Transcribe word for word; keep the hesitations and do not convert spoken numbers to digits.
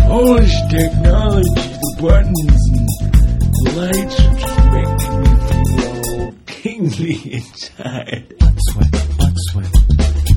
all this technology, the buttons and the lights are just making me feel tingly inside. Butt sweat, butt sweat.